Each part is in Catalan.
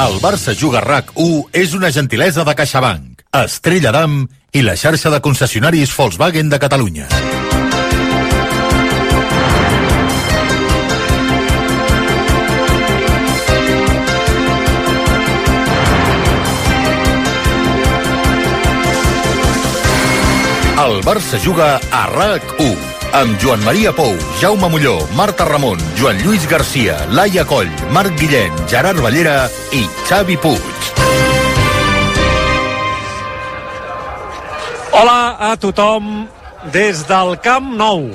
El Barça Juga RAC1 és una gentilesa de CaixaBank, Estrella Damm i la xarxa de concessionaris Volkswagen de Catalunya. El Barça Juga a RAC1 amb Joan Maria Pou, Jaume Molló, Marta Ramon, Joan Lluís Garcia, Laia Coll, Marc Guillén, Gerard Ballera i Xavi Puig. Hola a tothom des del Camp Nou.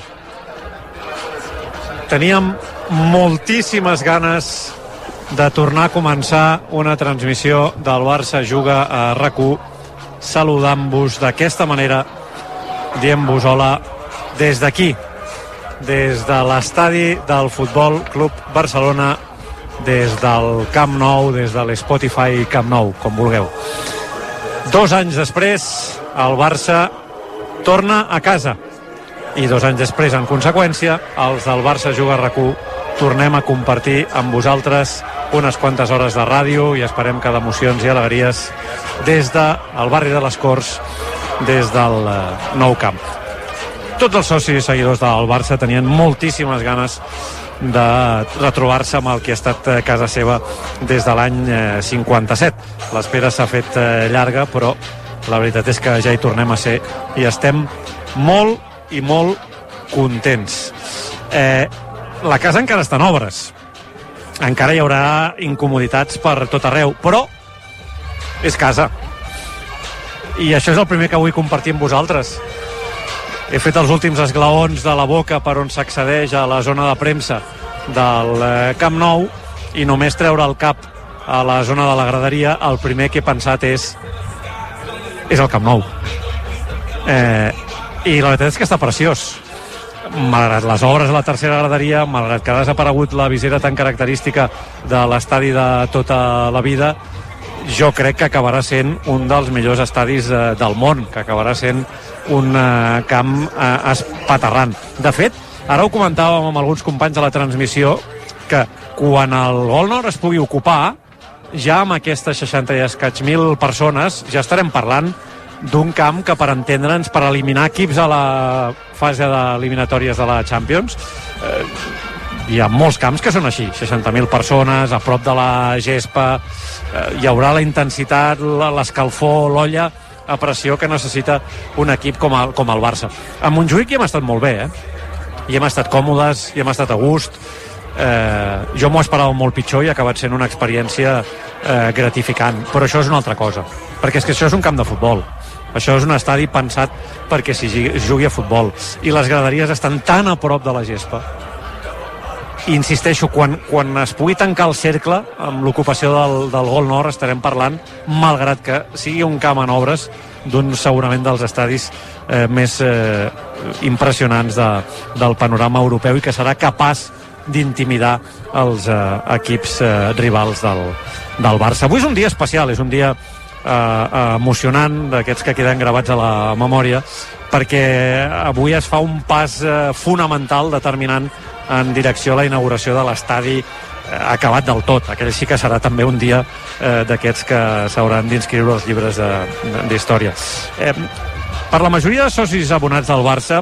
Teníem moltíssimes ganes de tornar a començar una transmissió del Barça Juga a RAC1 saludant-vos d'aquesta manera, dient-vos hola des d'aquí, des de l'estadi del Futbol Club Barcelona, des del Camp Nou, des de l'Spotify Camp Nou, com vulgueu. 2 anys després, el Barça torna a casa. I 2 anys després, en conseqüència, els del Barça Juga RAC1 tornem a compartir amb vosaltres unes quantes hores de ràdio i esperem que d'emocions i alegries des del barri de les Corts, des del Nou Camp. Tots els socis i seguidors del Barça tenien moltíssimes ganes de retrobar-se amb el que ha estat casa seva des de l'any 57. L'espera s'ha fet llarga, però la veritat és que ja hi tornem a ser i estem molt i molt contents. La casa encara està en obres. Encara hi haurà incomoditats per tot arreu, però és casa. I això és el primer que vull compartir amb vosaltres. He fet els últims esglaons de la boca per on s'accedeix a la zona de premsa del Camp Nou i només treure el cap a la zona de la graderia, el primer que he pensat és el Camp Nou. I la veritat és que està preciós. Malgrat les obres a la tercera graderia, malgrat que ha desaparegut la visera tan característica de l'estadi de tota la vida, jo crec que acabarà sent un dels millors estadis del món, que acabarà sent un camp espaterrant. De fet, ara ho comentàvem amb alguns companys de la transmissió, que quan el Gol Nord es pugui ocupar, ja amb aquestes 60 i escaig mil persones, ja estarem parlant d'un camp que, per entendre'ns, per eliminar equips a la fase d'eliminatòries de la Champions, hi ha molts camps que són així, 60.000 persones, a prop de la gespa, hi haurà la intensitat, l'escalfor, l'olla a pressió que necessita un equip com el Barça. A Montjuïc hi hem estat molt bé, hi hem estat còmodes, hi hem estat a gust. Jo m'ho esperava molt pitjor i ha acabat sent una experiència gratificant, però això és una altra cosa, perquè és que això és un camp de futbol. Això és un estadi pensat perquè s'hi jugui a futbol, i les graderies estan tan a prop de la gespa. I insisteixo, quan es pugui tancar el cercle amb l'ocupació del Gol Nord, estarem parlant, malgrat que sigui un camp en obres, d'un segurament dels estadis més impressionants del panorama europeu, i que serà capaç d'intimidar els equips rivals del Barça. Avui és un dia especial, és un dia emocionant, d'aquests que queden gravats a la memòria, perquè avui es fa un pas fonamental, determinant, en direcció a la inauguració de l'estadi acabat del tot. Aquell sí que serà també un dia d'aquests que s'hauran d'inscriure als llibres d'història. Per la majoria de socis abonats del Barça,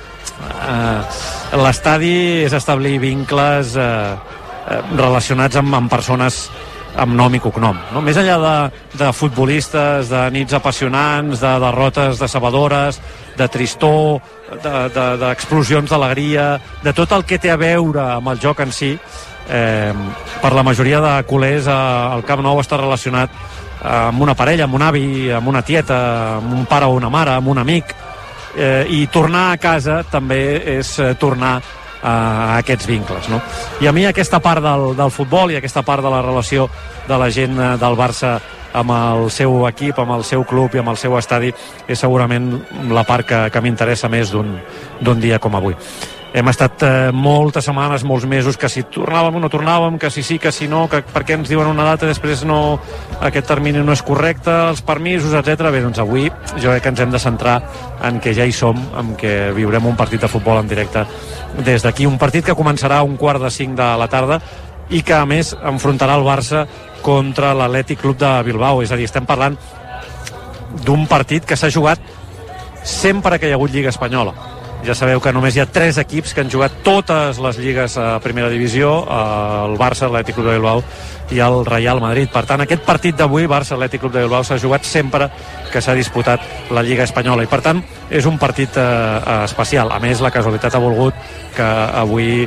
l'estadi és establir vincles relacionats amb persones amb nom i cognom, no? Més enllà de futbolistes, de nits apassionants, de derrotes decebedores, de tristor, d'explosions d'alegria, de tot el que té a veure amb el joc en si, per la majoria de culers el Camp Nou està relacionat amb una parella, amb un avi, amb una tieta, amb un pare o una mare, amb un amic, i tornar a casa també és tornar a aquests vincles, no? I a mi aquesta part del futbol i aquesta part de la relació de la gent del Barça amb el seu equip, amb el seu club i amb el seu estadi és segurament la part que m'interessa més d'un dia com avui. Hem estat moltes setmanes, molts mesos, que si tornàvem o no tornàvem, que si sí, que si no, que per què ens diuen una data i després no, aquest termini no és correcte, els permisos, etc. Bé, doncs avui jo crec que ens hem de centrar en que ja hi som, en que viurem un partit de futbol en directe des d'aquí, un partit que començarà a 4:45 de la tarda i que a més enfrontarà el Barça contra l'Atlètic Club de Bilbao. És a dir, estem parlant d'un partit que s'ha jugat sempre que hi ha hagut Lliga Espanyola. Ja sabeu que només hi ha 3 equips que han jugat totes les lligues a primera divisió, el Barça, l'Atlètic Club de Bilbao i el Real Madrid. Per tant, aquest partit d'avui, Barça-Atlètic Club de Bilbao, s'ha jugat sempre que s'ha disputat la Lliga Espanyola i per tant és un partit especial. A més, la casualitat ha volgut que avui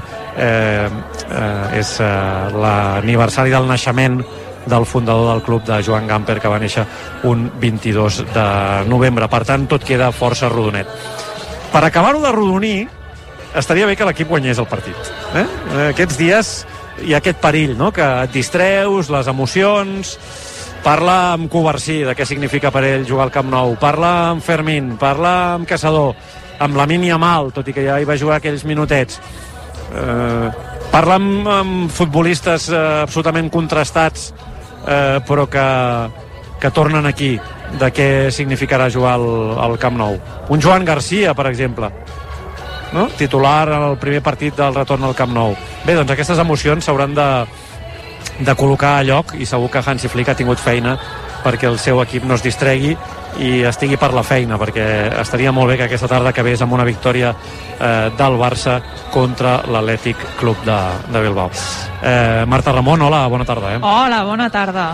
és l'aniversari del naixement del fundador del club, de Joan Gamper, que va néixer un 22 de novembre. Per tant, tot queda força rodonet. Per acabar-ho de rodonir, estaria bé que l'equip guanyés el partit. Aquests dies hi ha aquest perill, no?, que et distreus, les emocions. Parla amb Covarsí de què significa per ell jugar al Camp Nou, parla amb Fermín, parla amb Caçador, amb Lamine Yamal, tot i que ja hi va jugar aquells minutets. Parla amb futbolistes absolutament contrastats, però que tornen aquí, de què significarà jugar al Camp Nou. Un Joan Garcia, per exemple, no?, titular en el primer partit del retorn al Camp Nou. Bé, doncs aquestes emocions s'hauran de col·locar a lloc i segur que Hansi Flick ha tingut feina perquè el seu equip no es distregui i estigui per la feina, perquè estaria molt bé que aquesta tarda acabés amb una victòria del Barça contra l'Atlètic Club de Bilbao. Marta Ramon, hola, bona tarda. Hola, bona tarda.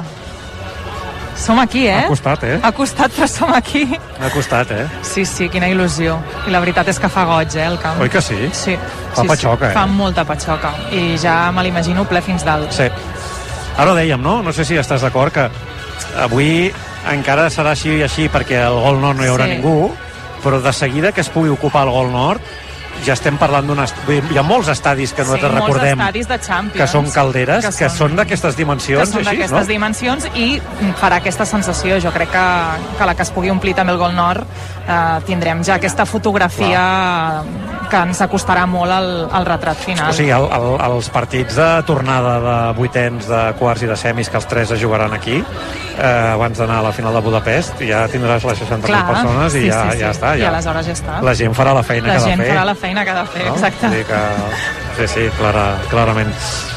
Som aquí, Ha costat, Ha costat, però som aquí. Ha costat, Sí, quina il·lusió. I la veritat és que fa goig, el camp. Oi que sí? Sí. Fa patxoca, Fa molta patxoca. I ja me l'imagino ple fins dalt. Sí. Ara ho dèiem, no? No sé si estàs d'acord que avui encara serà així perquè al Gol Nord no hi haurà ningú, però de seguida que es pugui ocupar el Gol Nord ja estem parlant hi ha molts estadis que nosaltres recordem de Champions, que són calderes, que són d'aquestes dimensions, que són d'aquestes dimensions, i farà aquesta sensació. Jo crec que la que es pugui omplir també el Gol Nord, tindrem ja aquesta fotografia que ens acostarà molt al retrat final. O sigui, els partits de tornada de vuitens, de quarts i de semis, que els 3 es jugaran aquí abans d'anar a la final de Budapest, ja tindràs les 60.000 persones i ja està. I aleshores ja està. La gent farà la feina que ha de fer. La gent farà la feina que ha de fer, exacte. Vull dir que, sí, clarament.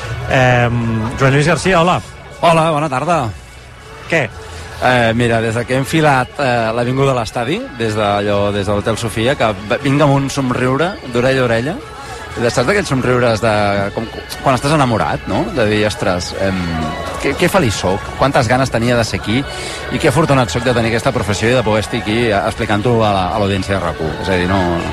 Joan Lluís Garcia, hola. Hola, bona tarda. Què? Mira, des que hem filat l'avinguda a l'estadi, des de l'Hotel Sofia, que vinc amb un somriure d'orella a orella. Saps d'aquells somriures com quan estàs enamorat, no? De dir, ostres, que feliç soc, quantes ganes tenia de ser aquí i que afortunat soc de tenir aquesta professió i de poder estar aquí explicant-ho a l'audiència de RAC1. És a dir,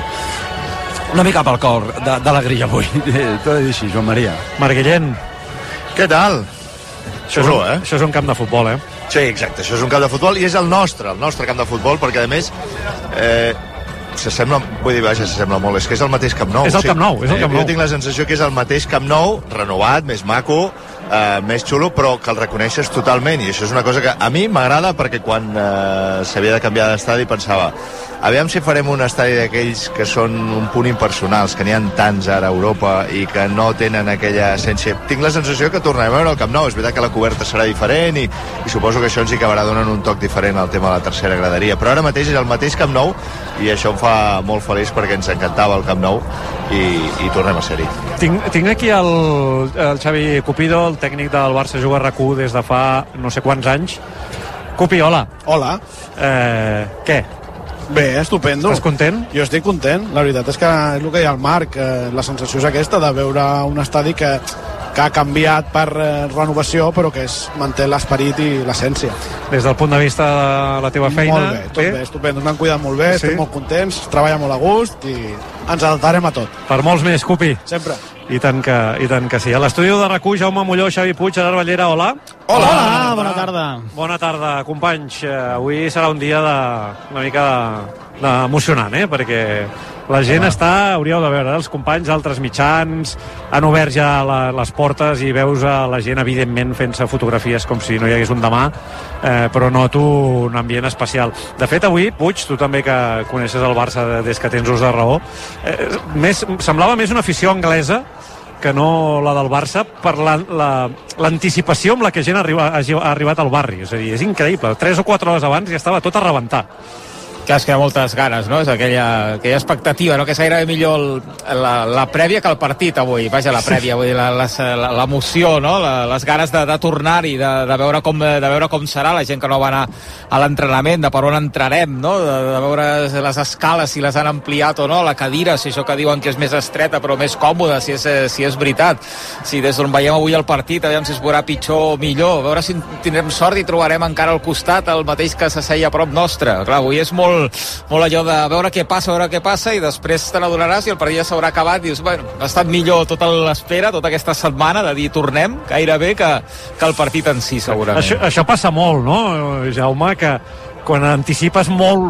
no m'hi cap al cor d'alegria avui. T'ho he de dir així, Joan Maria. Marc Guillén. Què tal? Xulo, Això és un camp de futbol, Sí, exacte, això és un camp de futbol i és el nostre camp de futbol, perquè a més s'assembla molt, és que és el mateix Camp Nou. És el Camp Nou, Jo tinc la sensació que és el mateix Camp Nou, renovat, més maco, més xulo, però que el reconeixes totalment, i això és una cosa que a mi m'agrada, perquè quan s'havia de canviar d'estadi pensava, aviam si farem un estadi d'aquells que són un punt impersonals, que n'hi ha tants ara a Europa i que no tenen aquella essència. Tinc la sensació que tornarem a veure el Camp Nou. És veritat que la coberta serà diferent i suposo que això ens hi acabarà donant un toc diferent al tema de la tercera graderia, però ara mateix és el mateix Camp Nou i això em fa molt feliç perquè ens encantava el Camp Nou i tornem a ser-hi. Tinc aquí el Xavi Cupido, el tècnic del Barça Juga RAC1 des de fa no sé quants anys. Cupi, hola. Hola. Què? Bé, estupendo. Estàs content? Jo estic content. La veritat és que és el que deia el Marc, la sensació és aquesta de veure un estadi que ha canviat per renovació, però que manté l'esperit i l'essència. Des del punt de vista de la teva feina... Molt bé, tot bé, estupendo. Ens han cuidat molt bé, estem molt contents, es treballa molt a gust i ens adaptarem a tot. Per molts més, Cupi. Sempre. I tant que sí. A l'estudi de RAC1, Jaume Molló, Xavi Puig, Gerard Ballera, hola. Hola, bona tarda. Bona tarda, companys. Avui serà un dia una mica emocionant, perquè la gent hauríeu de veure, els companys d'altres mitjans han obert ja les portes i veus a la gent, evidentment, fent-se fotografies com si no hi hagués un demà, però noto un ambient especial. De fet, avui, Puig, tu també que coneixes el Barça des que tens ús de raó, semblava més una afició anglesa que no la del Barça, per l'anticipació amb la que gent ha arribat al barri. És a dir, és increïble. 3 o 4 hores abans ja estava tot a rebentar. Que es queda moltes ganes, no? És aquella expectativa, no? Que és gairebé millor la prèvia que el partit avui. Vaja, la prèvia, vull dir, l'emoció, no? Les ganes de tornar-hi, de veure com serà la gent que no va anar a l'entrenament, de per on entrarem, no? De veure les escales, si les han ampliat o no, la cadira, si això que diuen que és més estreta però més còmoda, si és veritat. Si des d'on veiem avui el partit, aviam si es veurà pitjor o millor, a veure si tindrem sort i trobarem encara al costat el mateix que s'asseia a prop nostre. Clar, avui és molt allò de veure què passa i després te n'adonaràs i el partit ja s'haurà acabat i dius, bueno, ha estat millor tota l'espera, tota aquesta setmana de dir tornem gairebé que el partit en si, segurament. Això passa molt, no, Jaume, que quan anticipes molt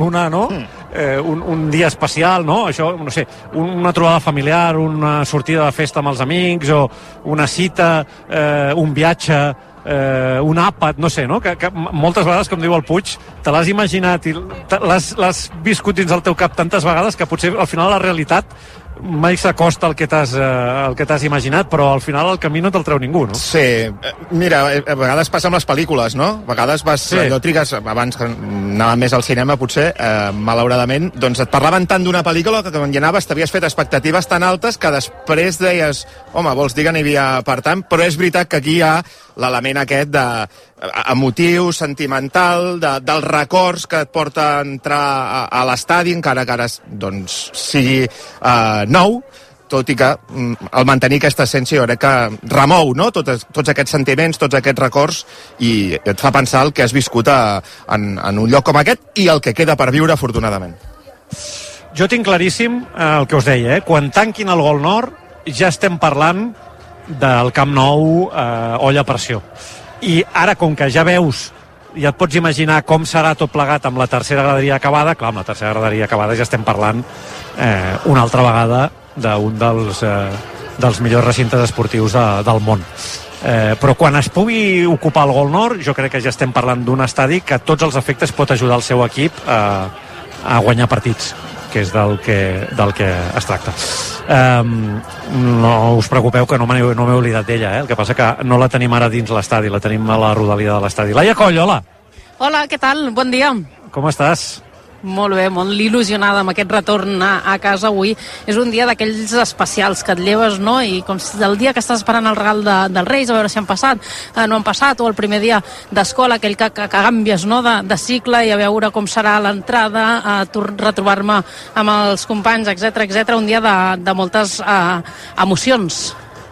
un dia especial, no? Això, no sé, una trobada familiar, una sortida de festa amb els amics o una cita, un viatge, un àpat, no sé, no? Que moltes vegades, com diu el Puig, te l'has imaginat i l'has viscut dins del teu cap tantes vegades que potser al final la realitat mai s'acosta al que t'has imaginat, però al final el camí no te'l treu ningú, no? Sí, mira, a vegades passa amb les pel·lícules, no? A vegades allò trigues, abans que anava més al cinema, potser, malauradament, doncs et parlaven tant d'una pel·lícula que quan hi anaves t'havies fet expectatives tan altes que després deies, home, vols dir que n'hi havia per tant, però és veritat que aquí hi ha l'element aquest emotiu, sentimental, dels records que et porta a entrar a l'estadi, encara que ara doncs, sigui nou, tot i que al mantenir aquesta essència jo crec que remou, no? Tots aquests sentiments, tots aquests records, i et fa pensar el que has viscut en un lloc com aquest i el que queda per viure, afortunadament. Jo tinc claríssim el que us deia, quan tanquin el Gol Nord ja estem parlant del Camp Nou olla a pressió. I ara, com que ja veus, ja et pots imaginar com serà tot plegat amb la tercera graderia acabada, clar, amb la tercera graderia acabada ja estem parlant una altra vegada d'un dels millors recintes esportius del món. Però quan es pugui ocupar el Gol Nord, jo crec que ja estem parlant d'un estadi que a tots els efectes pot ajudar el seu equip a guanyar partits, que és del que es tracta. No us preocupeu que no m'he oblidat d'ella, el que passa que no la tenim ara dins l'estadi, la tenim a la rodalia de l'estadi. Laia Coll, hola! Hola, què tal? Bon dia. Com estàs? Molt bé, molt il·lusionada amb aquest retorn a casa avui. És un dia d'aquells especials que et lleves, no? I com el dia que estàs esperant el regal dels Reis, a veure si han passat, no han passat, o el primer dia d'escola, aquell que canvies, no? de cicle, i a veure com serà l'entrada, retrobar-me amb els companys, etc. Un dia de moltes emocions.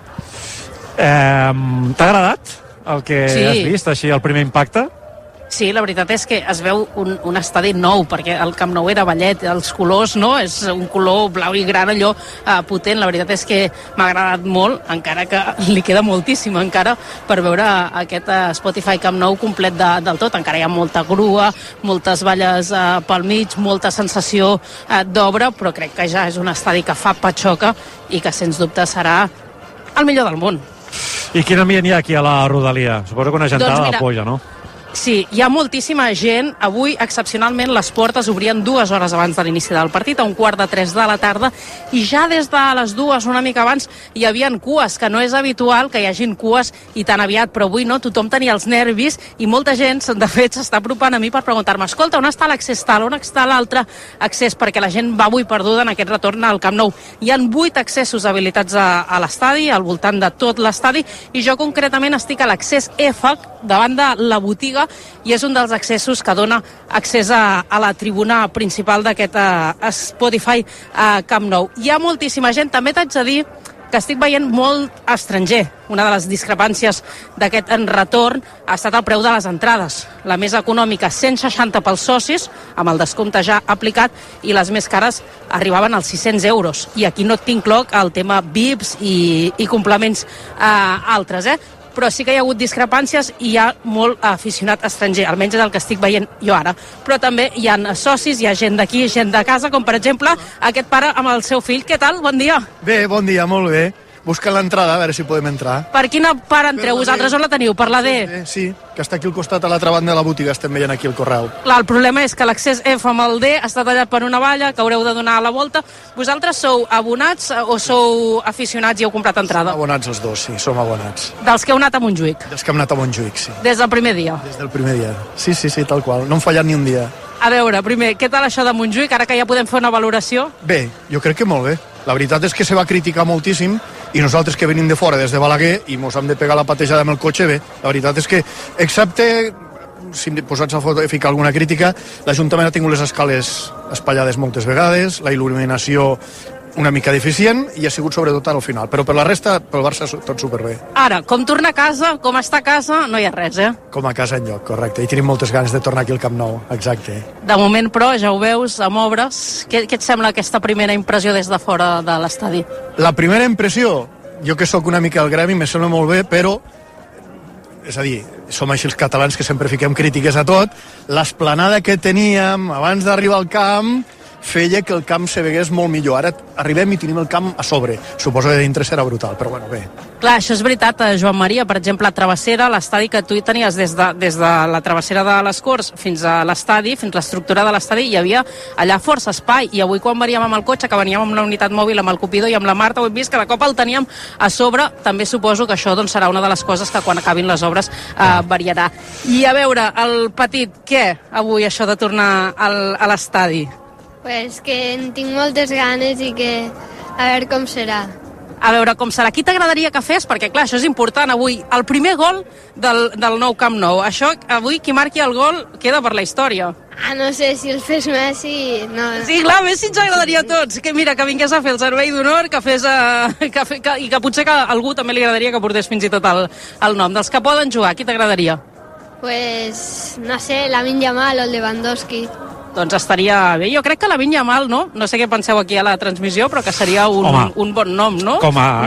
T'ha agradat el que has vist, així, el primer impacte? Sí, la veritat és que es veu un estadi nou, perquè el Camp Nou era vellet, els colors, no? És un color blau i gran, allò potent. La veritat és que m'ha agradat molt, encara que li queda moltíssim encara per veure aquest Spotify Camp Nou complet del tot. Encara hi ha molta grua, moltes valles pel mig, molta sensació d'obra, però crec que ja és un estadi que fa patxoca i que sens dubte serà el millor del món. I quin ambient hi ha aquí a la rodalia? Suposo que una gentada de polla, no? Sí, hi ha moltíssima gent. Avui, excepcionalment, les portes obrien 2 hores abans de l'inici del partit, a 2:45 de la tarda, i ja des de les 2, una mica abans, hi havia cues, que no és habitual que hi hagin cues i tan aviat, però avui no, tothom tenia els nervis i molta gent, de fet, s'està apropant a mi per preguntar-me, escolta, on està l'accés tal, on està l'altre accés, perquè la gent va avui perduda en aquest retorn al Camp Nou. Hi ha 8 accessos habilitats a l'estadi, al voltant de tot l'estadi, i jo concretament estic a l'accés F, davant de la botiga, i és un dels accessos que dona accés a la tribuna principal d'aquest Spotify Camp Nou. Hi ha moltíssima gent, també t'haig de dir que estic veient molt estranger. Una de les discrepàncies d'aquest retorn ha estat el preu de les entrades. La més econòmica, 160 pels socis, amb el descompte ja aplicat, i les més cares arribaven als 600 euros. I aquí no t'incloc el tema VIPs i complements altres, però sí que hi ha hagut discrepàncies i hi ha molt aficionat estranger, almenys és el que estic veient jo ara. Però també hi ha socis, hi ha gent d'aquí, gent de casa, com per exemple aquest pare amb el seu fill. Què tal? Bon dia. Bé, bon dia, molt bé. Buscant l'entrada, a veure si podem entrar. Per quina part entreu? Vosaltres on la teniu? Per la D? Sí, que està aquí al costat, a l'altra banda de la botiga, estem veient aquí el correu. Clar, el problema és que l'accés F amb el D està tallat per una valla, que haureu de donar la volta. Vosaltres sou abonats o sou aficionats i heu comprat entrada? Som abonats els dos, sí, som abonats. Dels que heu anat a Montjuïc? Dels que hem anat a Montjuïc, sí. Des del primer dia? Des del primer dia. Sí, tal qual. No hem fallat ni un dia. A veure, primer, què tal això de Montjuïc, ara que ja podem fer una valoració? Bé, jo crec que molt bé. La veritat és que se va criticar moltíssim i nosaltres que venim de fora, des de Balaguer, i mos hem de pegar la patejada amb el cotxe, bé. La veritat és que, excepte, si posats a ficar alguna crítica, l'Ajuntament ha tingut les escales espatllades moltes vegades, la il·luminació una mica deficient i ha sigut sobretot al final, però per la resta, pel Barça tot superbé. Ara, com tornar a casa, com està a casa, no hi ha res, Com a casa enlloc, correcte, i tenim moltes ganes de tornar aquí al Camp Nou, exacte. De moment, però, ja ho veus, amb obres, què et sembla aquesta primera impressió des de fora de l'estadi? La primera impressió, jo que sóc una mica al gremi, me sembla molt bé, però és a dir, som així els catalans que sempre fiquem crítiques a tot, l'esplanada que teníem abans d'arribar al camp feia que el camp se vegués molt millor. Ara arribem i tenim el camp a sobre. Suposo que de dintre serà brutal, però bueno, bé. Clar, això és veritat, Joan Maria. Per exemple, a Travessera, l'estadi que tu hi tenies des de la travessera de les Corts fins a l'estadi, fins l'estructura de l'estadi, hi havia allà força espai. I avui quan veníem amb el cotxe, que veníem amb la unitat mòbil, amb el Cupido i amb la Marta, ho hem vist que de cop el teníem a sobre. També suposo que això doncs, serà una de les coses que quan acabin les obres variarà. I a veure, el petit, què avui això de tornar a l'estadi? Pues que en tinc moltes ganes i que a veure com serà. A veure com serà. Qui t'agradaria que fes? Perquè, clar, això és important avui. El primer gol del nou Camp Nou. Això, avui, qui marqui el gol queda per la història. No sé, si el fes Messi... No. Sí, clar, Messi ens agradaria a tots. Que mira, que vingués a fer el servei d'honor, que fes... i que potser que a algú també li agradaria que portés fins i tot el nom. Dels que poden jugar, qui t'agradaria? Pues, no sé, Lamine Yamal o el Lewandowski. Doncs estaria bé. Jo crec que Lamine Yamal, no? No sé què penseu aquí a la transmissió, però que seria un bon nom, no?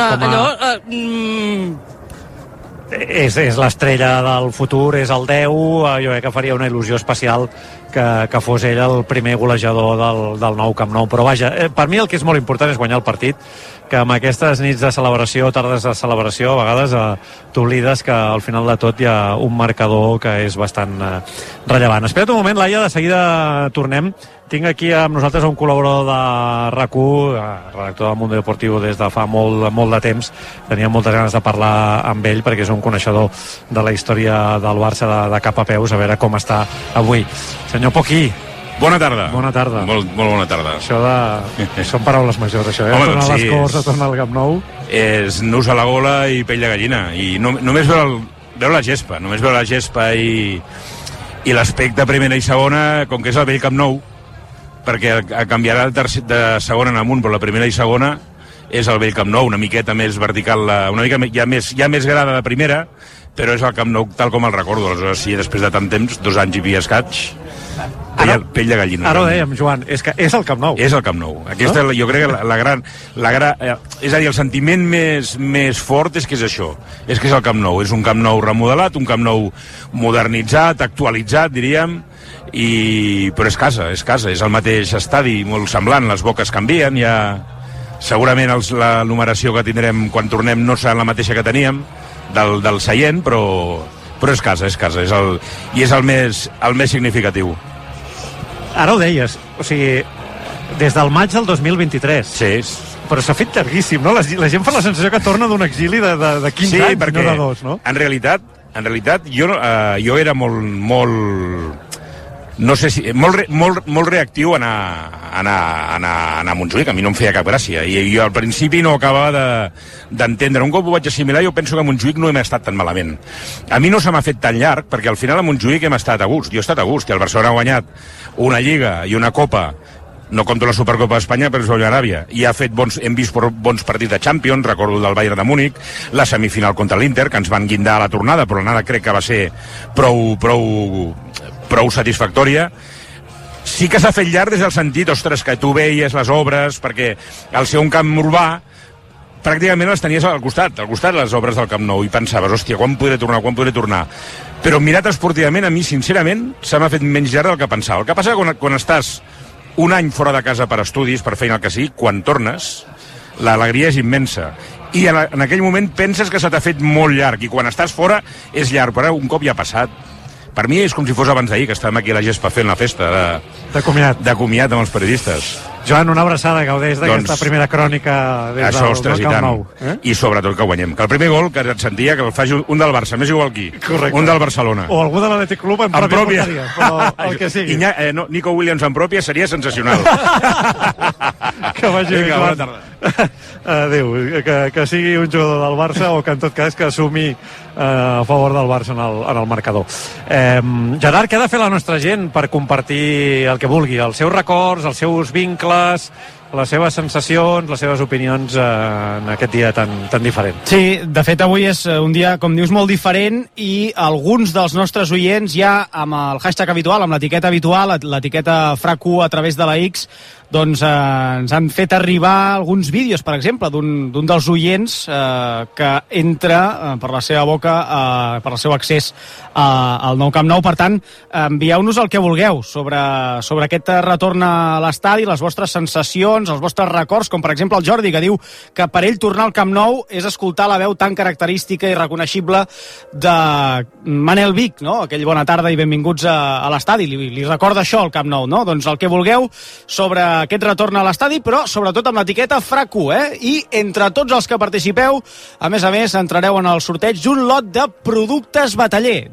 És l'estrella del futur, és el 10, jo crec que faria una il·lusió especial que fos ell el primer golejador del nou Camp Nou, però vaja, per mi el que és molt important és guanyar el partit, que amb aquestes nits de celebració, tardes de celebració, a vegades t'oblides que al final de tot hi ha un marcador que és bastant rellevant. Espera't un moment, Laia, de seguida tornem. Tinc aquí amb nosaltres un col·laborador de RAC1, redactor del Mundo Deportivo des de fa molt de temps. Tenia moltes ganes de parlar amb ell perquè és un coneixedor de la història del Barça de cap a peus, a veure com està avui. Senyor Poquí. Bona tarda. Bona tarda. Molt bona tarda. Això són paraules majors, això, Home, tornar doncs a les Corts, tornar al Camp Nou. És nus a la gola i pell de gallina. I només veure la gespa, només veure la gespa i l'aspecte primera i segona, com que és el vell Camp Nou, perquè canviarà de segona en amunt, però la primera i segona és el vell Camp Nou, una miqueta més vertical, una mica ja més grada de primera, però és el Camp Nou tal com el recordo. Aleshores, sí, després de tant temps, 2 anys i pies escaig, pell de gallina. Ara ho dèiem, Joan, és que és el Camp Nou. És el Camp Nou. Aquesta, jo crec que la gran... és a dir, el sentiment més fort és que és això. És que és el Camp Nou. És un Camp Nou remodelat, un Camp Nou modernitzat, actualitzat, diríem, però és casa. És el mateix estadi, molt semblant, les boques canvien, segurament la numeració que tindrem quan tornem no serà la mateixa que teníem, del seient, però és casa, i és el més significatiu. Ara ho deies, o sigui, des del maig del 2023. Sí. Però s'ha fet llarguíssim, no? La gent fa la sensació que torna d'un exili de 15 anys, perquè, no de 2, no? En realitat, jo era molt no sé si... molt reactiu a anar a Montjuïc. A mi no em feia cap gràcia. I jo al principi no acabava d'entendre. Un cop ho vaig assimilar, jo penso que a Montjuïc no hem estat tan malament. A mi no se m'ha fet tan llarg, perquè al final a Montjuïc hem estat a gust. Jo he estat a gust, i el Barcelona ha guanyat una Lliga i una Copa, no compto la Supercopa d'Espanya, però és Aràbia, i hem vist bons partits de Champions, recordo del Bayern de Múnich, la semifinal contra l'Inter, que ens van guindar a la tornada, però l'anada crec que va ser prou satisfactòria. Sí que s'ha fet llarg des del sentit, ostres, que tu veies les obres, perquè al ser un camp urbà pràcticament les tenies al costat les obres del Camp Nou, i pensaves, hòstia, quan podré tornar? Però mirat esportivament, a mi, sincerament, se m'ha fet menys llarg del que pensava. El que passa que quan estàs un any fora de casa per estudis, per feina el que sigui, quan tornes, l'alegria és immensa. I en aquell moment penses que se t'ha fet molt llarg, i quan estàs fora és llarg, però un cop ja ha passat. Per mi és com si fos abans d'ahir, que estàvem aquí a la gespa fent la festa de comiat amb els periodistes. Joan, una abraçada, gaudeix d'aquesta primera crònica des del Camp Nou. I sobretot que guanyem. Que el primer gol que et sentia que el faci un del Barça, més igual qui. Correcte. Un del Barcelona. O algú de l'Atlètic Club en pròpia porteria, però el que sigui. Nico Williams en pròpia seria sensacional. Que vagi bé, Joan. Adéu, que sigui un jugador del Barça o que en tot cas que assumi a favor del Barça en el marcador. Gerard, què ha de fer la nostra gent per compartir el que vulgui? Els seus records, els seus vincles, les seves sensacions, les seves opinions en aquest dia tan diferent. Sí, de fet avui és un dia, com dius, molt diferent i alguns dels nostres oients ja amb el hashtag habitual, amb l'etiqueta habitual, l'etiqueta FRAC1 a través de la X, doncs ens han fet arribar alguns vídeos, per exemple, d'un dels oients que entra per la seva boca, per el seu accés al nou Camp Nou. Per tant, envieu-nos el que vulgueu sobre aquest retorn a l'estadi, les vostres sensacions, els vostres records, com per exemple el Jordi, que diu que per ell tornar al Camp Nou és escoltar la veu tan característica i reconeixible de Manel Vic, no? Aquell bona tarda i benvinguts a l'estadi. Li recorda això al Camp Nou, no? Doncs el que vulgueu sobre aquest retorn a l'estadi, però sobretot amb l'etiqueta FRAC1, I entre tots els que participeu, a més, entrareu en el sorteig d'un lot de productes Bataller,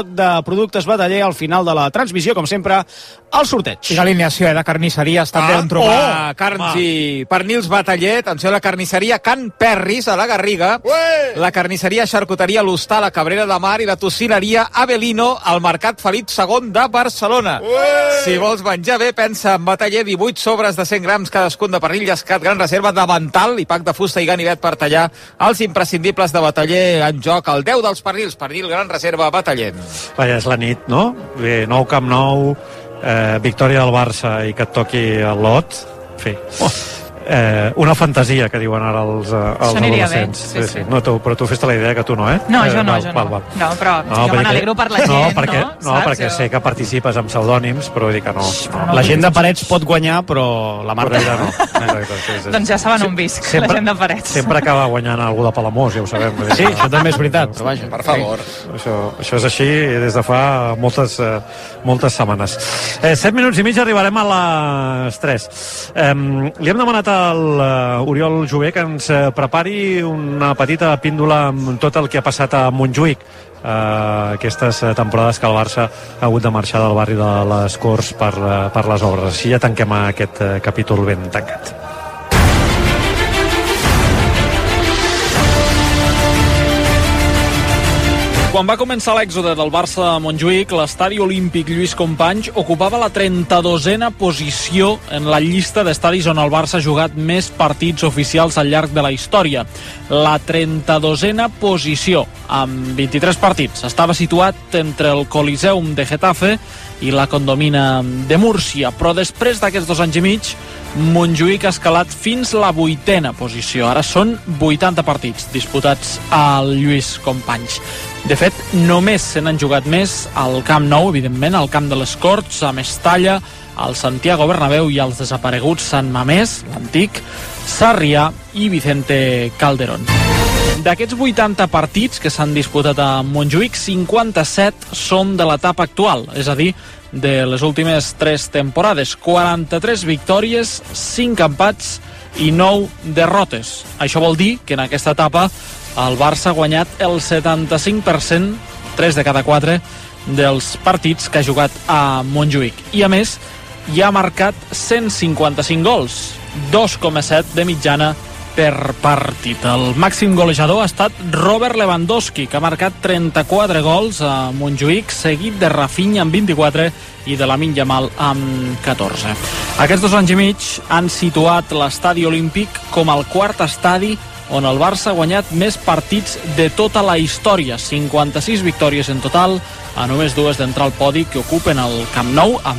al final de la transmissió, com sempre, al sorteig. I l'alineació de carnisseries també on trobar carns i pernils Bataller. Atenció a la carnisseria Can Perris a la Garriga, la carnisseria Xarcuteria L'Hostal a Cabrera de Mar i la tocineria Avelino al Mercat Felip II de Barcelona. Si vols menjar bé, pensa en Bataller. 18 sobres de 100 grams cadascun de pernil llescat, gran reserva de vental i pack de fusta i ganivet per tallar els imprescindibles de Bataller. En joc el 10 dels pernils, pernil gran reserva Bataller. Vaja, és la nit, no? Bé, nou Camp Nou, victòria del Barça i que et toqui el lot. En fi, una fantasia que diuen ara els adolescents. Sí. No, però tu fes-te la idea que tu no, No, jo no. No, però jo me n'alegro per la gent, no? Perquè sé que participes amb pseudònims, però vull dir que no. La gent de Parets pot guanyar, però la Marta no. Doncs ja saben on visc, la gent de Parets. Sempre acaba guanyant algú de Palamós, ja ho sabem. Sí, això també és veritat. Per favor. Això és així des de fa moltes setmanes. 7 minuts i mig arribarem a les 3. Li hem demanat a Oriol Jové que ens prepari una petita píndola amb tot el que ha passat a Montjuïc aquestes temporades que el Barça ha hagut de marxar del barri de les Corts per les obres. Així ja tanquem aquest capítol ben tancat. Quan va començar l'èxode del Barça a Montjuïc, l'estadi olímpic Lluís Companys ocupava la 32a posició en la llista d'estadis on el Barça ha jugat més partits oficials al llarg de la història. La 32a posició, amb 23 partits. Estava situat entre el Coliseum de Getafe i la Condomina de Múrcia, però després d'aquests 2 anys i mig, Montjuïc ha escalat fins la 8a posició. Ara són 80 partits disputats al Lluís Companys. De fet, només se n'han jugat més al Camp Nou, evidentment, al Camp de les Corts, a Mestalla, al Santiago Bernabéu i als desapareguts Sant Mamés, l'antic, Sarrià i Vicente Calderón. D'aquests 80 partits que s'han disputat a Montjuïc, 57 són de l'etapa actual, és a dir, de les últimes 3 temporades. 43 victòries, 5 empats i 9 derrotes. Això vol dir que en aquesta etapa el Barça ha guanyat el 75%, 3 de cada 4, dels partits que ha jugat a Montjuïc. I a més, hi ha marcat 155 gols, 2,7 de mitjana per partit. El màxim golejador ha estat Robert Lewandowski, que ha marcat 34 gols a Montjuïc, seguit de Rafinha amb 24 i de Lamine Yamal amb 14. Aquests 2 anys i mig han situat l'estadi olímpic com el quart estadi on el Barça ha guanyat més partits de tota la història, 56 victòries en total, a només 2 d'entrar al podi que ocupen el Camp Nou amb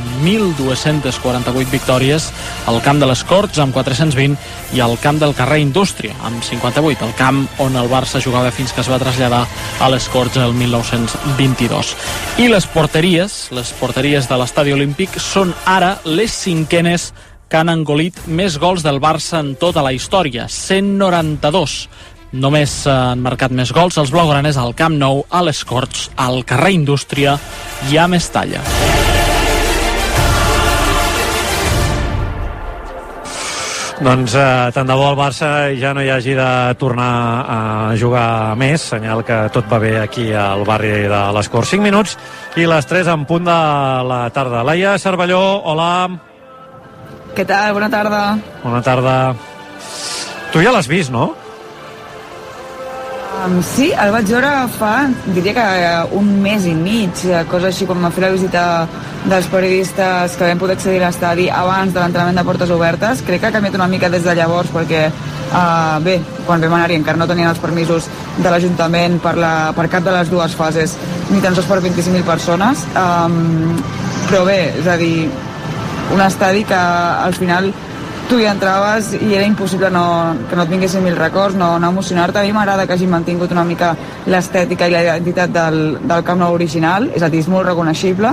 1.248 victòries, el Camp de les Corts amb 420 i el Camp del carrer Indústria amb 58, el camp on el Barça jugava fins que es va traslladar a les Corts el 1922. I les porteries de l'estadi olímpic són ara les 5enes que han engolit més gols del Barça en tota la història, 192. Només han marcat més gols els blaugranes al Camp Nou, a les Corts, al carrer Indústria i a Mestalla. Doncs tant de bo el Barça ja no hi hagi de tornar a jugar més, senyal que tot va bé aquí al barri de les Corts. 5 minuts i les 3 en punt de la tarda. Laia Cervelló, hola. Què tal? Bona tarda. Bona tarda. Tu ja l'has vist, no? Sí, el vaig veure fa, diria que un mes i mig, cosa així, quan vam fer la visita dels periodistes que vam poder accedir a l'estadi abans de l'entrenament de portes obertes. Crec que ha canviat una mica des de llavors, perquè bé, quan vam anar-hi encara no tenien els permisos de l'Ajuntament per cap de les dues fases, ni tan sols per 25.000 persones, però bé, és a dir, un estadi que al final tu hi entraves i era impossible que no et vinguessin mil records, no emocionar-te. A mi m'agrada que hagin mantingut una mica l'estètica i la identitat del Camp Nou original, és a dir, és molt reconeixible,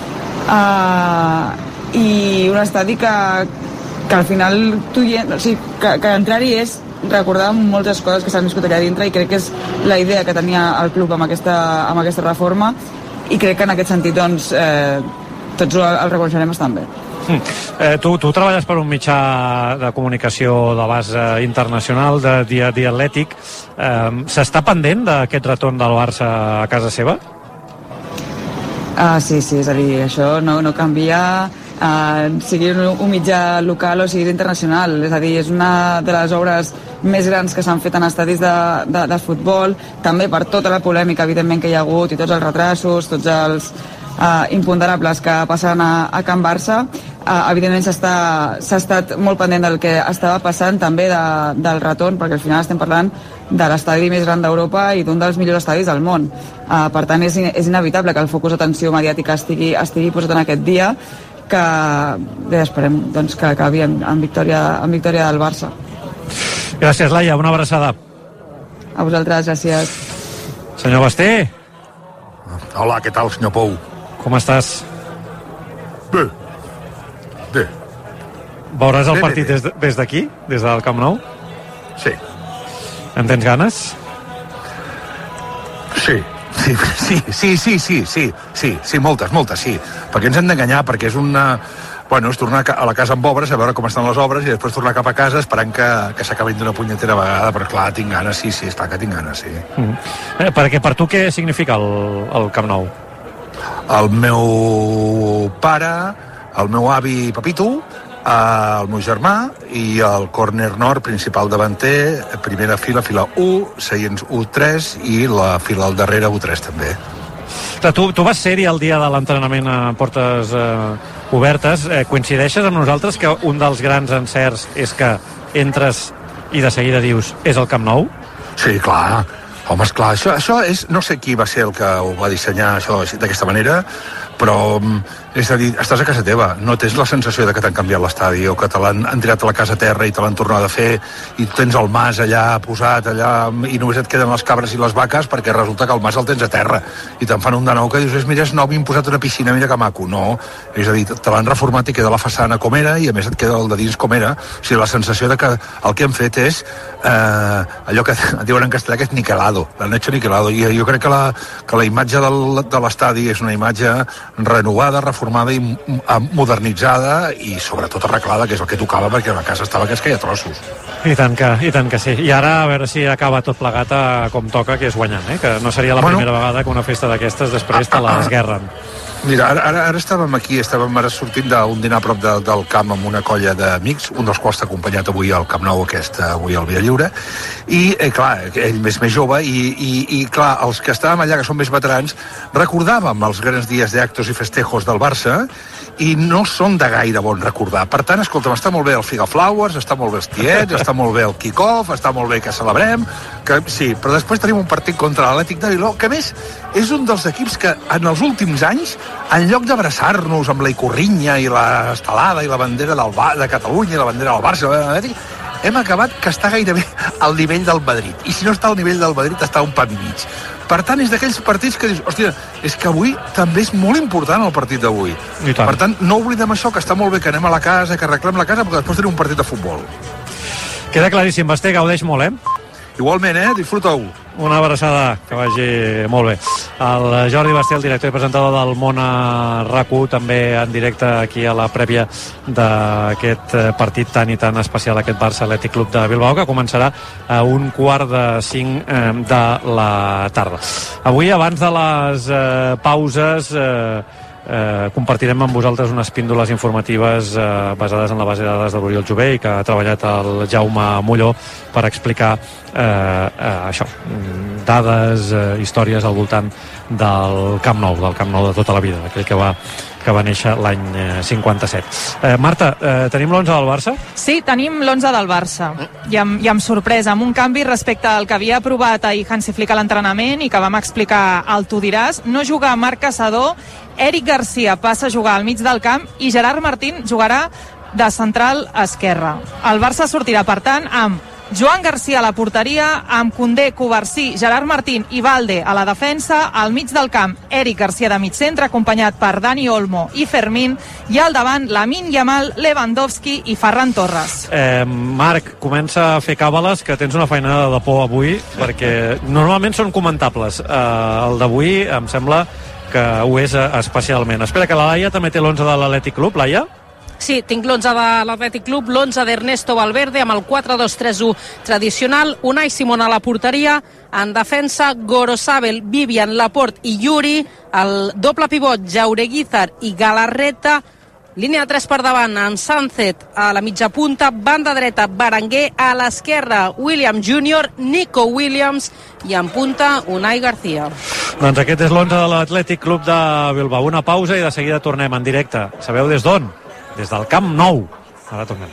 i un estadi que al final que entrar-hi és recordar moltes coses que s'han viscut allà dintre, i crec que és la idea que tenia el club amb aquesta reforma, i crec que en aquest sentit doncs, tots el reconeixerem bastant bé. Tu treballes per un mitjà de comunicació d'abast internacional, de The Athletic. S'està pendent d'aquest retorn del Barça a casa seva? Sí, és a dir, això no canvia, sigui un mitjà local o sigui internacional. És a dir, és una de les obres més grans que s'han fet en estadis de futbol, també per tota la polèmica, evidentment, que hi ha hagut, i tots els retrasos, tots els imponderables que passen a Can Barça. Evidentment s'ha estat molt pendent del que estava passant, també del retorn, perquè al final estem parlant de l'estadi més gran d'Europa i d'un dels millors estadis del món. Per tant, és inevitable que el focus d'atenció mediàtica estigui posat en aquest dia, que bé, esperem doncs, que acabi en victòria del Barça. Gràcies, Laia, una abraçada. A vosaltres, gràcies. Senyor Basté. Hola, què tal, senyor Pou? Com estàs? Bé. Veuràs el partit des d'aquí, des del Camp Nou? Sí. En tens ganes? Sí, moltes, sí. Perquè ens hem d'enganyar, perquè és una... Bueno, és tornar a la casa amb obres, a veure com estan les obres, i després tornar cap a casa esperant que s'acabin d'una punyetera vegada, però clar, tinc ganes, sí, està que tinc ganes, sí. Perquè per tu què significa el Camp Nou? El meu pare, el meu avi Pepito, el meu germà i el córner nord, principal davanter, primera fila 1, seients 1-3 i la fila al darrere 1-3 també. Tu vas ser-hi el dia de l'entrenament a portes obertes. Coincideixes amb nosaltres que un dels grans encerts és que entres i de seguida dius és el Camp Nou? Sí, clar. Home, esclar, això és... No sé qui va ser el que ho va dissenyar això d'aquesta manera, però és a dir, estàs a casa teva, no tens la sensació de que t'han canviat l'estadi o que te l'han tirat a la casa a terra i te l'han tornat a fer i tens el mas allà posat allà i només et queden les cabres i les vaques perquè resulta que el mas el tens a terra i te'n fan un de nou que dius, mira, és nou, m'han posat una piscina, mira que maco. No, és a dir, te l'han reformat i queda la façana com era i a més et queda el de dins com era. O sigui, la sensació de que el que hem fet és allò que diuen en castellà que és niquelado, l'han hecho niquelado, i jo crec que la imatge de l'estadi és una imatge renovada, reformada i modernitzada i sobretot arreglada, que és el que tocava, perquè la casa estava que es queia a trossos. I tant que sí. I ara a veure si acaba tot plegat com toca, que és guanyant, que no seria la primera vegada que una festa d'aquestes després te l'esguerren. Mira, ara estàvem aquí, ara sortint d'un dinar a prop del camp amb una colla d'amics, un dels quals t'ha acompanyat avui al Camp Nou, avui al Via Lliure, i clar, ell més jove, i clar, els que estàvem allà, que són més veterans, recordàvem els grans dies d'actos i festejos del Barça, i no són de gaire bon recordar. Per tant, escolta'm, està molt bé el Figaflowers, està molt bé els tiets, està molt bé el kick-off, està molt bé que celebrem, que sí, però després tenim un partit contra l'Atlètic de Bilbao, que a més és un dels equips que en els últims anys, en lloc d'abraçar-nos amb la Icorrinya i l'estelada i la bandera de Catalunya i la bandera del Barça, hem acabat que està gairebé al nivell del Madrid. I si no està al nivell del Madrid, està un pam i mig. Per tant, és d'aquells partits que dius, hòstia, és que avui també és molt important el partit d'avui. Per tant, no oblidem això, que està molt bé que anem a la casa, que arreglem la casa, perquè després tenim un partit de futbol. Queda claríssim, Basté, gaudeix molt, Igualment, disfruta-ho. Una abraçada, que vagi molt bé. El Jordi Basté, el director i presentador del Món a RAC1, també en directe aquí a la prèvia d'aquest partit tan i tan especial, aquest Barça Atlètic Club de Bilbao, que començarà a 4:45 de la tarda. Avui, abans de les pauses, compartirem amb vosaltres unes píndoles informatives basades en la base de dades de l'Oriol Jové i que ha treballat el Jaume Molló per explicar això, dades, històries al voltant del Camp Nou de tota la vida, aquell que va néixer l'any 57. Marta, tenim l'11 del Barça? Sí, tenim l'11 del Barça. I amb sorpresa, amb un canvi respecte al que havia aprovat ahir Hansi Flick a l'entrenament i que vam explicar al Tu diràs. No juga Marc Caçador, Eric Garcia passa a jugar al mig del camp i Gerard Martín jugarà de central esquerra. El Barça sortirà, per tant, amb Joan Garcia a la porteria, amb Koundé, Covarsí, Gerard Martín i Valde a la defensa, al mig del camp Eric Garcia de mig centre, acompanyat per Dani Olmo i Fermín, i al davant Lamine Yamal, Lewandowski i Ferran Torres. Marc, comença a fer càbales, que tens una feinada de por avui, perquè normalment són comentables. El d'avui em sembla que ho és especialment. Espera, que la Laia també té l'11 de l'Atlètic Club. Laia? Sí, tinc l'11 de l'Atlètic Club, l'11 d'Ernesto Valverde amb el 4-2-3-1 tradicional, Unai Simón a la porteria, en defensa Gorosabel, Vivian, Laporte i Yuri, el doble pivot Jaureguizar i Galarreta, línia de 3 per davant, en Sánchez a la mitja punta, banda dreta Berenguer, a l'esquerra William Jr., Nico Williams i en punta Unai García. Doncs aquest és l'11 de l'Atlètic Club de Bilbao. Una pausa i de seguida tornem en directe. Sabeu des d'on? Des del Camp Nou. Ara tornem.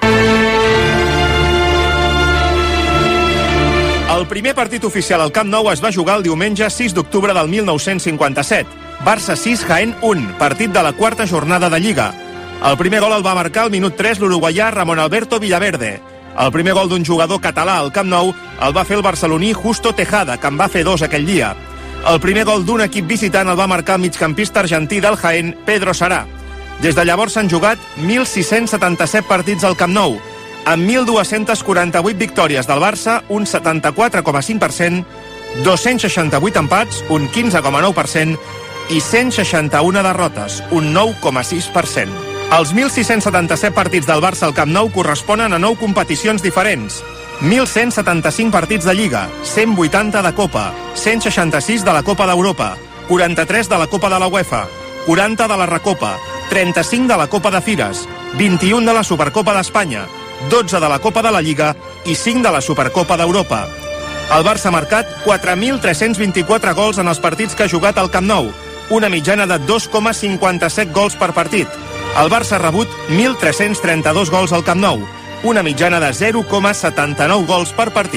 El primer partit oficial al Camp Nou es va jugar el diumenge 6 d'octubre del 1957. Barça 6, Jaén 1, partit de la quarta jornada de Lliga. El primer gol el va marcar al minut 3 l'uruguaià Ramon Alberto Villaverde. El primer gol d'un jugador català al Camp Nou el va fer el barceloní Justo Tejada, que en va fer 2 aquell dia. El primer gol d'un equip visitant el va marcar el migcampista argentí del Jaén, Pedro Sarà. Des de llavors s'han jugat 1.677 partits al Camp Nou, amb 1.248 victòries del Barça, un 74,5%, 268 empats, un 15,9%, i 161 derrotes, un 9,6%. Els 1.677 partits del Barça al Camp Nou corresponen a 9 competicions diferents. 1.175 partits de Lliga, 180 de Copa, 166 de la Copa d'Europa, 43 de la Copa de la UEFA, 40 de la Recopa, 35 de la Copa de Fires, 21 de la Supercopa d'Espanya, 12 de la Copa de la Lliga i 5 de la Supercopa d'Europa. El Barça ha marcat 4.324 gols en els partits que ha jugat al Camp Nou, una mitjana de 2,57 gols per partit. El Barça ha rebut 1.332 gols al Camp Nou, una mitjana de 0,79 gols per partit.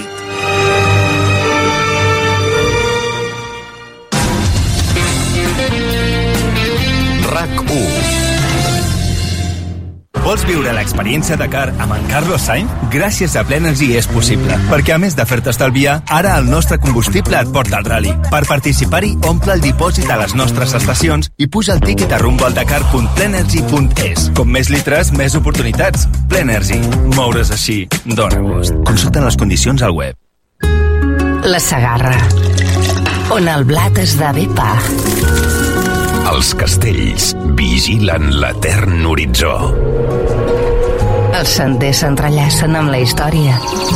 RAC1. Vols viure l'experiència Dakar amb en Carlos Sainz? Gràcies a Plenergy és possible, perquè a més de fer-te estalviar, ara el nostre combustible et porta al rally. Per participar-hi, omple el dipòsit a les nostres estacions i puja el tíquet a rumboaldakar.plenergy.es. Com més litres, més oportunitats. Plenergy. Moure's així dóna gust. Consulta les condicions al web. La Segarra, on el blat esdevé pa. Els castells vigilen l'etern horitzó. Els senders s'entrellacen amb la història.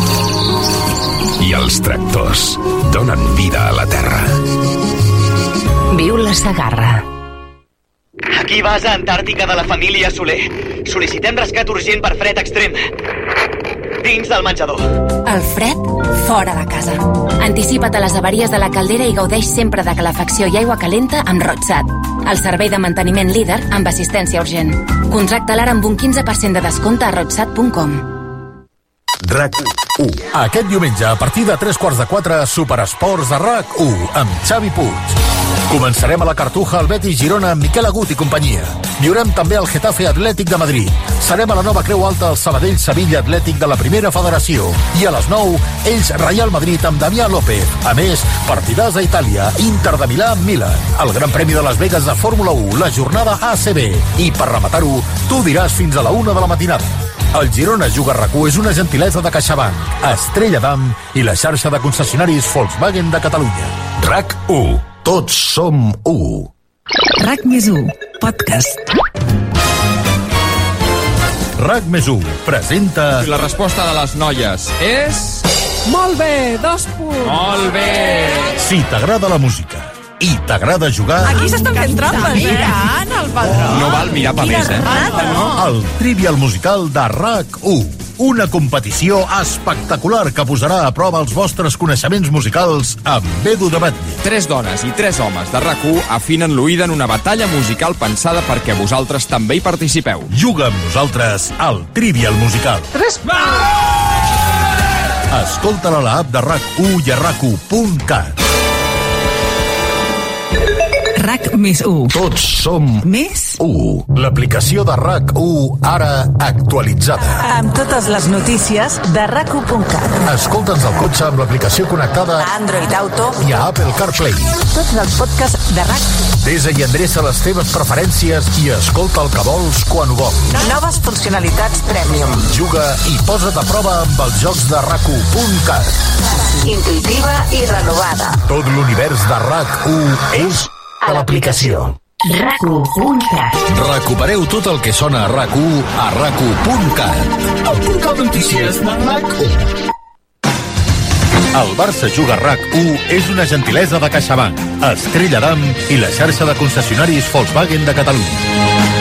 I els tractors donen vida a la terra. Viu la Segarra. Aquí vas a Antàrtica de la família Soler. Sol·licitem rescat urgent per fred extrem. Dins del menjador. El fred, fora de casa. Anticipa't a les avaries de la caldera i gaudeix sempre de calefacció i aigua calenta amb Rotsat, el servei de manteniment líder amb assistència urgent. Contracta l'ara amb un 15% de descompte a rotsat.com. RAC1. Aquest diumenge, a partir de 3:15, Superesports de RAC1, amb Xavi Puig. Començarem a la Cartuja al Betis Girona amb Miquel Agut i companyia. Viurem també el Getafe Atlètic de Madrid. Serem a la nova Creu Alta al Sabadell Sevilla Atlètic de la Primera Federació. I a les 9, ells Real Madrid amb Damià López. A més, partidars a Itàlia, Inter de Milà amb Milan. El Gran Premi de Las Vegas de Fórmula 1, la jornada ACB. I per rematar-ho, tu diràs fins a la 1 de la matinada. El Girona Juga RAC1 és una gentilesa de CaixaBank, Estrella d'Am i la xarxa de concessionaris Volkswagen de Catalunya. RAC1. Tots som u. RAC+1, podcast. RAC+1 presenta... La resposta de les noies és... Molt bé, 2 punts. Molt bé. Si t'agrada la música i t'agrada jugar... Aquí s'estan fent trampes, mirant el padró. No val mirar pa més, El Trivial Musical de RAC1. Una competició espectacular que posarà a prova els vostres coneixements musicals amb Edu de Batlle. 3 dones i 3 homes de RAC1 afinen l'oïda en una batalla musical pensada perquè vosaltres també hi participeu. Juga amb nosaltres al Trivial Musical. 3 Escolta-la a l'app de RAC1 i a RAC1.cat. RAC+1. Tots som més 1. L'aplicació de RAC1 ara actualitzada. Amb totes les notícies de RAC1.cat. Escolta'ns al cotxe amb l'aplicació connectada a Android Auto i a Apple CarPlay. Tots els podcasts de RAC1. Desa i endreça les teves preferències i escolta el que vols quan ho vols. Noves funcionalitats Premium. Juga i posa't a prova amb els jocs de RAC1.cat. Intuitiva i renovada. Tot l'univers de RAC1 és a l'aplicació. RAC1.cat. Recupereu tot el que sona a RAC1 a RAC1.cat. El portal de notícies de RAC1. El Barça Juga RAC1 és una gentilesa de CaixaBank, Estrella d'Am i la xarxa de concessionaris Volkswagen de Catalunya.